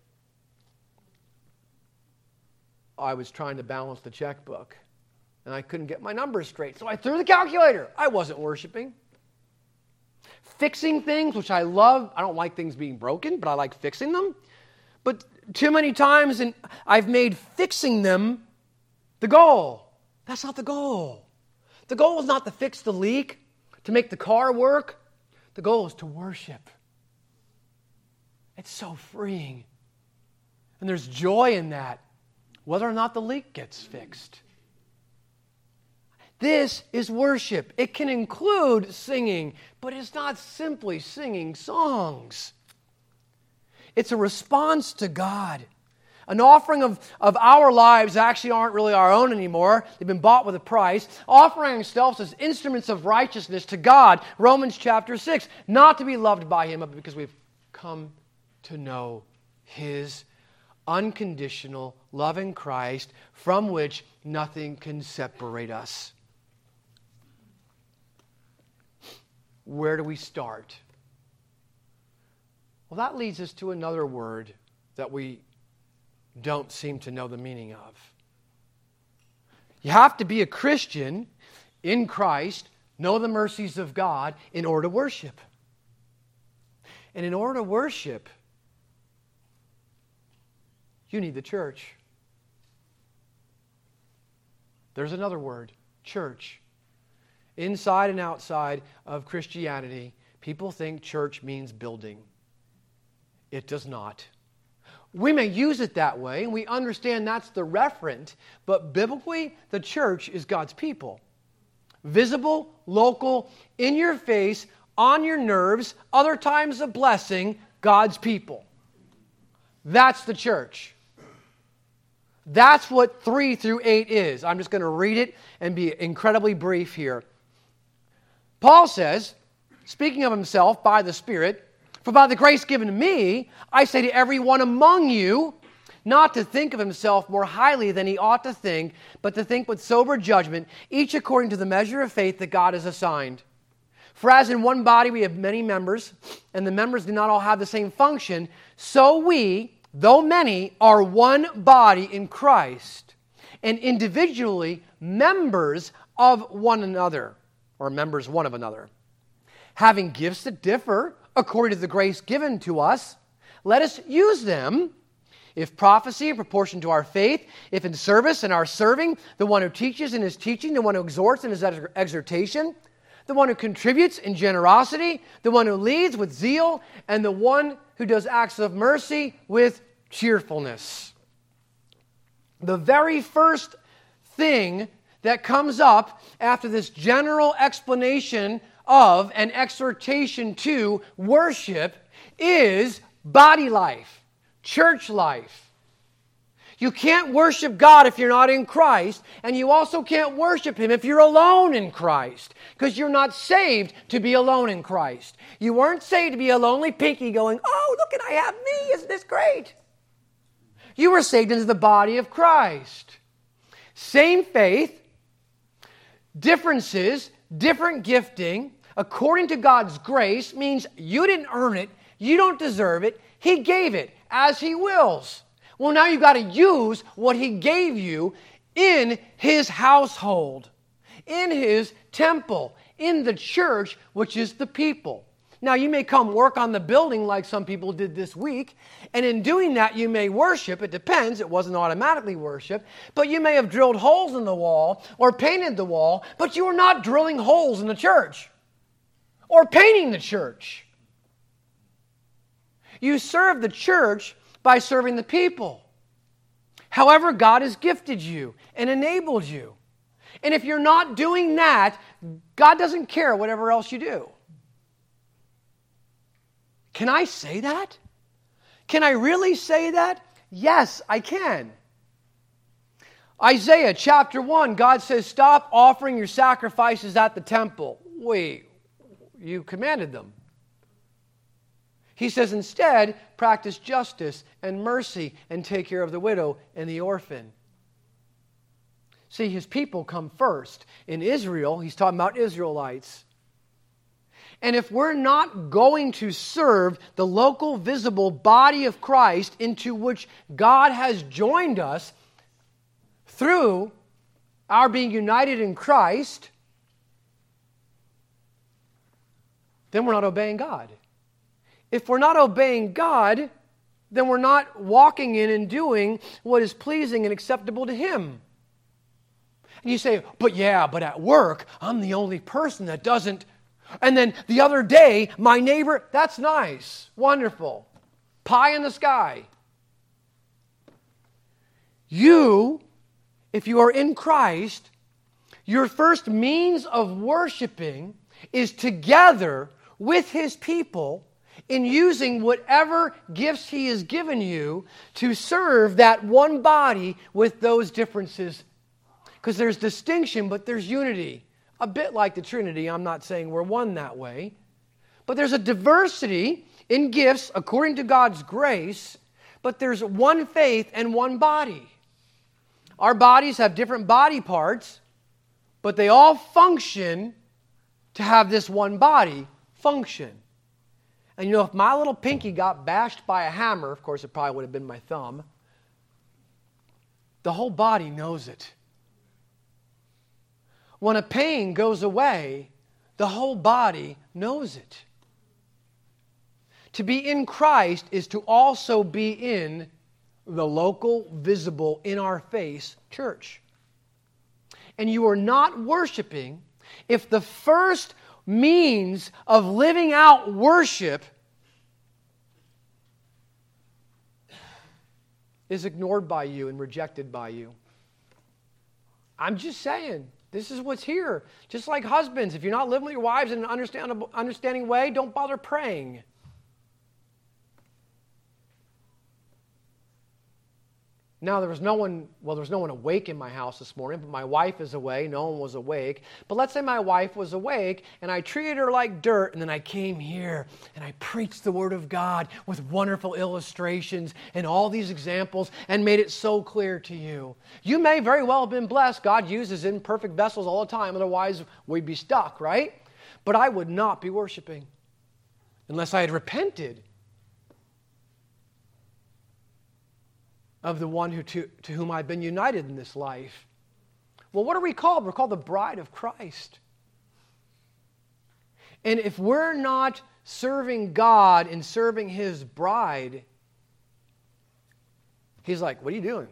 I was trying to balance the checkbook. And I couldn't get my numbers straight. So I threw the calculator. I wasn't worshiping. Fixing things, which I love. I don't like things being broken, but I like fixing them. But too many times and I've made fixing them the goal. That's not the goal. The goal is not to fix the leak, to make the car work. The goal is to worship. It's so freeing. And there's joy in that, whether or not the leak gets fixed. This is worship. It can include singing, but it's not simply singing songs. It's a response to God. An offering of, of our lives actually aren't really our own anymore. They've been bought with a price. Offering ourselves as instruments of righteousness to God. Romans chapter six. Not to be loved by Him, but because we've come to know His unconditional love in Christ, from which nothing can separate us. Where do we start? Well, that leads us to another word that we don't seem to know the meaning of. You have to be a Christian in Christ, know the mercies of God in order to worship. And in order to worship, you need the church. There's another word, church. Inside and outside of Christianity, people think church means building. It does not. We may use it that way, and we understand that's the referent, but biblically, the church is God's people. Visible, local, in your face, on your nerves, other times a blessing, God's people. That's the church. That's what three through eight is. I'm just going to read it and be incredibly brief here. Paul says, speaking of himself by the Spirit, "For by the grace given to me, I say to everyone among you, not to think of himself more highly than he ought to think, but to think with sober judgment, each according to the measure of faith that God has assigned. For as in one body we have many members, and the members do not all have the same function, so we, though many, are one body in Christ, and individually members of one another," or members one of another. "Having gifts that differ according to the grace given to us, let us use them. If prophecy in proportion to our faith, if in service in our serving, the one who teaches in his teaching, the one who exhorts in his exhortation, the one who contributes in generosity, the one who leads with zeal, and the one who does acts of mercy with cheerfulness." The very first thing that comes up after this general explanation of an exhortation to worship is body life, church life. You can't worship God if you're not in Christ, and you also can't worship Him if you're alone in Christ, because you're not saved to be alone in Christ. You weren't saved to be a lonely pinky going, "Oh, look, and I have me, isn't this great?" You were saved into the body of Christ. Same faith, differences, different gifting, according to God's grace, means you didn't earn it, you don't deserve it, He gave it as He wills. Well, now you've got to use what He gave you in His household, in His temple, in the church, which is the people. Now, you may come work on the building like some people did this week, and in doing that, you may worship. It depends. It wasn't automatically worship. But you may have drilled holes in the wall or painted the wall, but you are not drilling holes in the church or painting the church. You serve the church by serving the people. However, God has gifted you and enabled you. And if you're not doing that, God doesn't care whatever else you do. Can I say that? Can I really say that? Yes, I can. Isaiah chapter one, God says, "Stop offering your sacrifices at the temple." Wait, you commanded them. He says, "Instead, practice justice and mercy and take care of the widow and the orphan." See, His people come first. In Israel, He's talking about Israelites. And if we're not going to serve the local visible body of Christ into which God has joined us through our being united in Christ, then we're not obeying God. If we're not obeying God, then we're not walking in and doing what is pleasing and acceptable to Him. And you say, "But yeah, but at work, I'm the only person that doesn't..." And then the other day, my neighbor, that's nice, wonderful, pie in the sky. You, if you are in Christ, Your first means of worshiping is together with His people in using whatever gifts He has given you to serve that one body with those differences. Because there's distinction, but there's unity. A bit like the Trinity. I'm not saying we're one that way. But there's a diversity in gifts according to God's grace, but there's one faith and one body. Our bodies have different body parts, but they all function to have this one body function. And you know, if my little pinky got bashed by a hammer, of course it probably would have been my thumb, the whole body knows it. When a pain goes away, the whole body knows it. To be in Christ is to also be in the local, visible, in our face church. And you are not worshiping if the first means of living out worship is ignored by you and rejected by you. I'm just saying, this is what's here. Just like husbands, if you're not living with your wives in an understandable, understanding way, don't bother praying. Now, there was no one, well, there was no one awake in my house this morning, but my wife is away. No one was awake. But let's say my wife was awake, and I treated her like dirt, and then I came here, and I preached the Word of God with wonderful illustrations and all these examples, and made it so clear to you. You may very well have been blessed. God uses imperfect vessels all the time, otherwise we'd be stuck, right? But I would not be worshiping unless I had repented of the one who to, to whom I've been united in this life. Well, what are we called? We're called the bride of Christ. And if we're not serving God and serving His bride, He's like, what are you doing?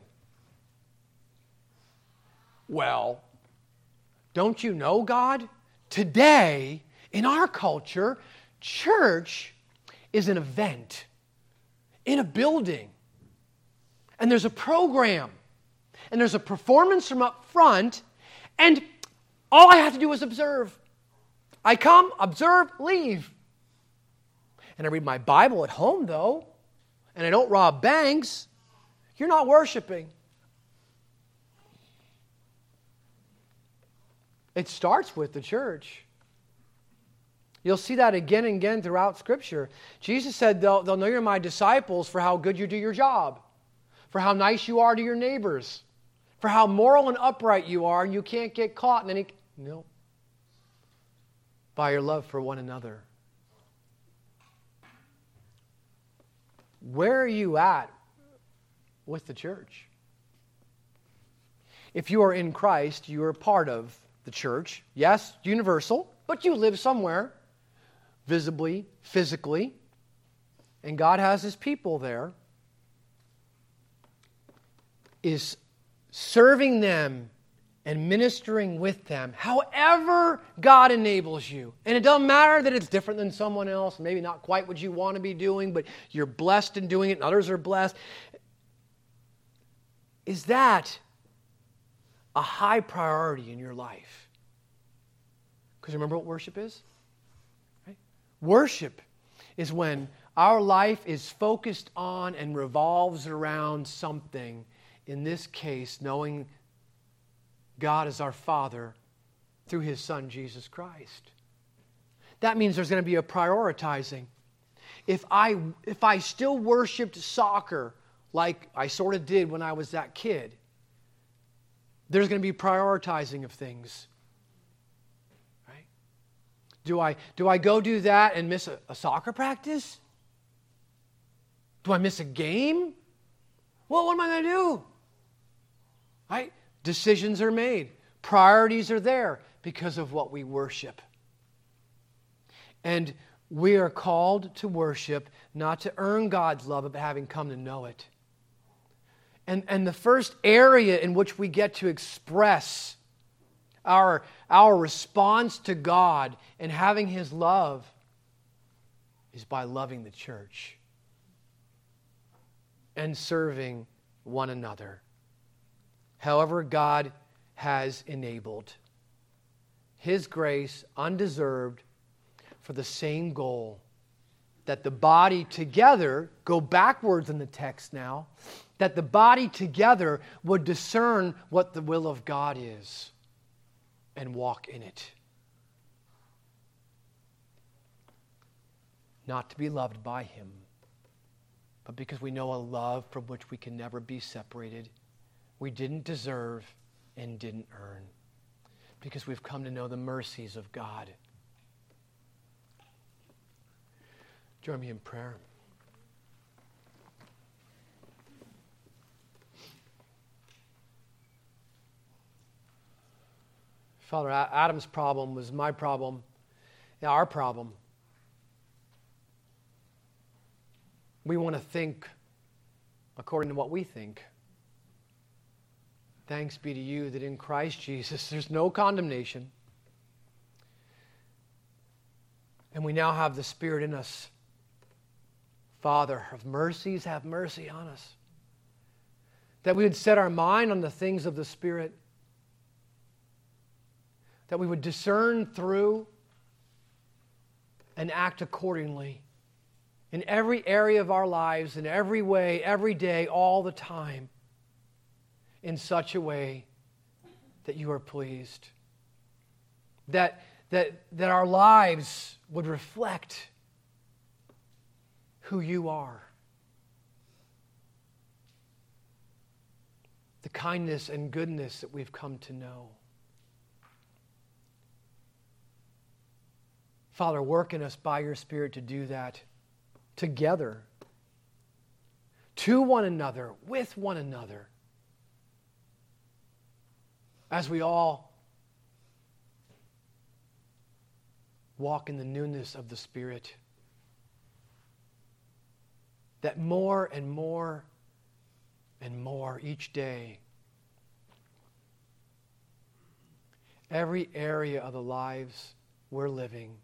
Well, don't you know God? Today, in our culture, church is an event in a building. And there's a program, and there's a performance from up front, and all I have to do is observe. I come, observe, leave. And I read my Bible at home, though, and I don't rob banks. You're not worshiping. It starts with the church. You'll see that again and again throughout Scripture. Jesus said, they'll, they'll know you're my disciples for how good you do your job, for how nice you are to your neighbors, for how moral and upright you are, and you can't get caught in any... No. By your love for one another. Where are you at with the church? If you are in Christ, you are part of the church. Yes, universal, but you live somewhere, visibly, physically, and God has His people there. Is serving them and ministering with them however God enables you. And it doesn't matter that it's different than someone else, maybe not quite what you want to be doing, but you're blessed in doing it and others are blessed. Is that a high priority in your life? Because remember what worship is? Right? Worship is when our life is focused on and revolves around something. In this case, knowing God is our Father through His Son, Jesus Christ. That means there's going to be a prioritizing. If I, if I still worshiped soccer like I sort of did when I was that kid, there's going to be prioritizing of things. Right? Do I, do I go do that and miss a, a soccer practice? Do I miss a game? Well, what am I going to do? Right? Decisions are made. Priorities are there because of what we worship. And we are called to worship, not to earn God's love, but having come to know it. And, and the first area in which we get to express our, our response to God and having His love is by loving the church and serving one another. However God has enabled. His grace, undeserved, for the same goal. That the body together, go backwards in the text now, that the body together would discern what the will of God is and walk in it. Not to be loved by Him, but because we know a love from which we can never be separated. We didn't deserve and didn't earn, because we've come to know the mercies of God. Join me in prayer. Father, Adam's problem was my problem, our problem. We want to think according to what we think. Thanks be to you that in Christ Jesus there's no condemnation. And we now have the Spirit in us. Father of mercies, have mercy on us. That we would set our mind on the things of the Spirit. That we would discern through and act accordingly in every area of our lives, in every way, every day, all the time, in such a way that you are pleased. That, that, that our lives would reflect who you are. The kindness and goodness that we've come to know. Father, work in us by your Spirit to do that together, to one another, with one another, as we all walk in the newness of the Spirit. That more and more and more each day, every area of the lives we're living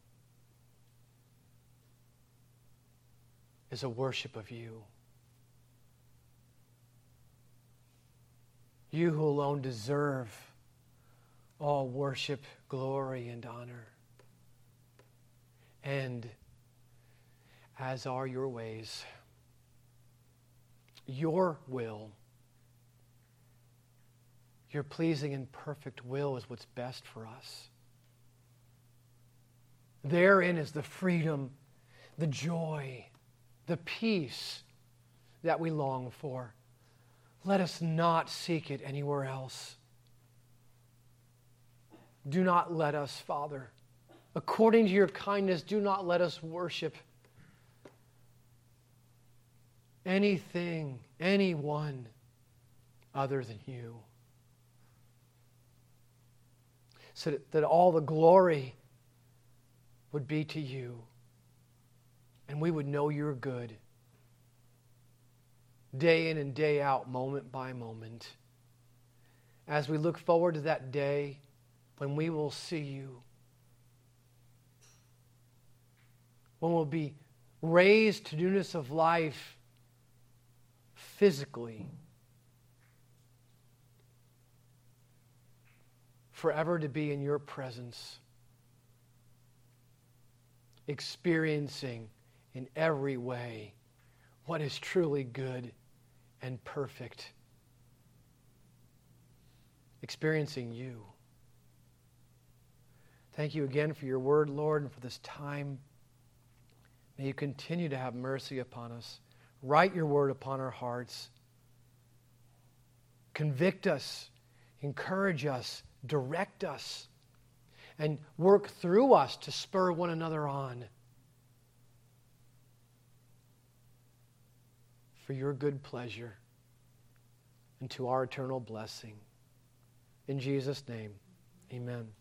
is a worship of you. You who alone deserve all worship, glory, and honor. And as are your ways, your will, your pleasing and perfect will is what's best for us. Therein is the freedom, the joy, the peace that we long for. Let us not seek it anywhere else. Do not let us, Father, according to your kindness, do not let us worship anything, anyone other than you. So that, that all the glory would be to you, and we would know you're good day in and day out, moment by moment, as we look forward to that day when we will see you, when we'll be raised to newness of life physically, forever to be in your presence, experiencing in every way what is truly good and perfect, experiencing you. Thank you again for your word, Lord, and for this time. May you continue to have mercy upon us. Write your word upon our hearts. Convict us, encourage us, direct us, and work through us to spur one another on for your good pleasure and to our eternal blessing. In Jesus' name, amen.